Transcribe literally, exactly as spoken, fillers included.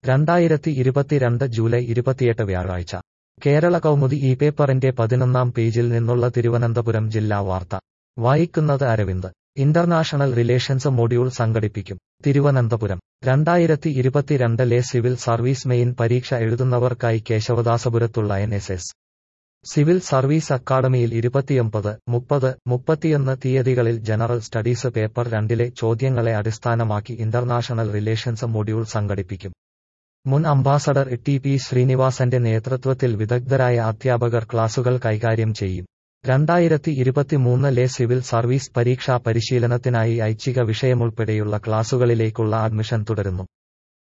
രണ്ടായിരത്തി ഇരുപത്തിരണ്ട് ജൂലൈ ഇരുപത്തിയെട്ട് വ്യാഴാഴ്ച കേരള കൗമുദി ഈ പേപ്പറിന്റെ പതിനൊന്നാം പേജിൽ നിന്നുള്ള തിരുവനന്തപുരം ജില്ലാ വാർത്ത വായിക്കുന്നത് അരവിന്ദ്. ഇന്റർനാഷണൽ റിലേഷൻസ് മൊഡ്യൂൾ സംഘടിപ്പിക്കും. തിരുവനന്തപുരം രണ്ടായിരത്തി ഇരുപത്തിരണ്ടിലെ സിവിൽ സർവീസ് മെയിൻ പരീക്ഷ എഴുതുന്നവർക്കായി കേശവദാസപുരത്തുള്ള N S S civil service അക്കാദമിയിൽ ഇരുപത്തിയൊമ്പത്, മുപ്പത്, മുപ്പത്തിയൊന്ന് തീയതികളിൽ ജനറൽ സ്റ്റഡീസ് പേപ്പർ രണ്ടിലെ ചോദ്യങ്ങളെ അടിസ്ഥാനമാക്കി ഇന്റർനാഷണൽ റിലേഷൻസ് മൊഡ്യൂൾ സംഘടിപ്പിക്കും. മുൻ അംബാസഡർ ടി പി ശ്രീനിവാസന്റെ നേതൃത്വത്തിൽ വിദഗ്ധരായ അധ്യാപകർ ക്ലാസുകൾ കൈകാര്യം ചെയ്യും. രണ്ടായിരത്തി ഇരുപത്തിമൂന്നിലെ സിവിൽ സർവീസ് പരീക്ഷാ പരിശീലനത്തിനായി ഐച്ഛിക വിഷയമുൾപ്പെടെയുള്ള ക്ലാസുകളിലേക്കുള്ള അഡ്മിഷൻ തുടരുന്നു.